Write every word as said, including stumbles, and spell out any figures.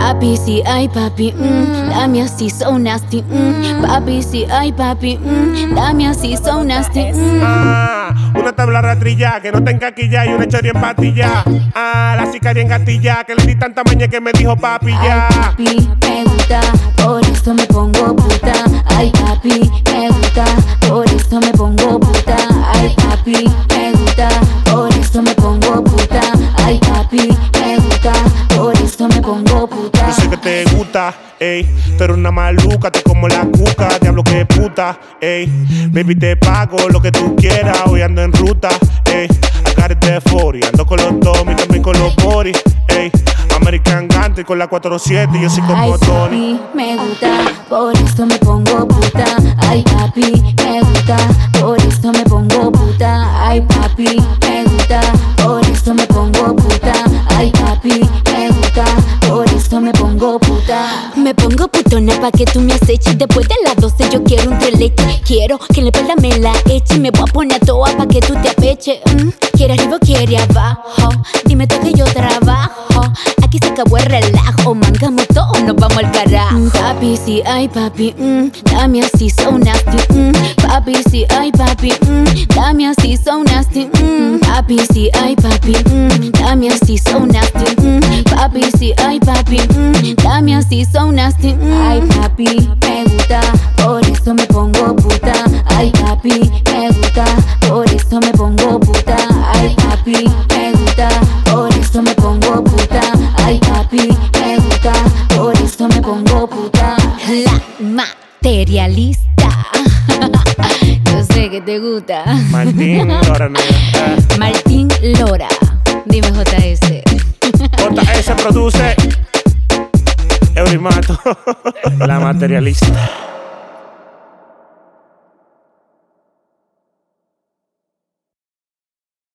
Papi, sí, ay papi, mm, dame así, so nasty, mm. Papi, sí, ay papi, mm, dame así, so nasty, mm. Ah, una tabla ratrilla que no tenga quilla y una chori en patilla. Ah, la sicaria en gatilla que le di tanta maña que me dijo papi ya. Ay papi, me gusta, por eso me pongo puta. Ay papi, me gusta, por eso me pongo puta. Ay papi, me gusta, por eso me pongo puta. Ay papi, me gusta, por eso me pongo puta. Yo sé que te gusta, ey, tú eres una maluca, te como la cuca, diablo que puta, ey. Baby te pago lo que tú quieras, hoy ando en ruta, ey. I got it there for you, ando con los Tommy, también con los Bori, ey. American Gante con la cuatro siete, yo soy como Ay Tony. papi, me gusta, por eso me pongo puta. Ay papi, me gusta, por eso me pongo puta. Ay papi, me gusta, por eso me pongo puta. Ay papi, me gusta, por eso me pongo puta. Me pongo putona pa' que tú me aceches. Después de las doce yo quiero un treleche. Quiero que en la espalda me la eche. Me voy a poner a toa pa' que tú te apeches. mm. ¿Quiere arriba o quiere abajo? Dime tú que yo trabajo. Aquí se acabó el relajo. Mangamos todo o nos vamos al carajo. mm, Papi, sí, ay papi, mm, dame así, so nasty. mm. Papi, sí, ay papi, mm, dame así, so nasty. mm. Papi, sí, ay papi, mm, dame así, so nasty. mm. Papi, sí, ay papi, mm, dame así, so nasty. mm. Ay papi, me gusta, por eso me pongo puta. Ay papi, me gusta, por eso me pongo puta. Ay papi, me gusta, por eso me pongo puta. Ay papi, me gusta, por eso me pongo puta. La materialista. Yo sé que te gusta. Martín, ahora no. Eh. Martín Lora. Dime J S. J S produce Eurimato, la materialista.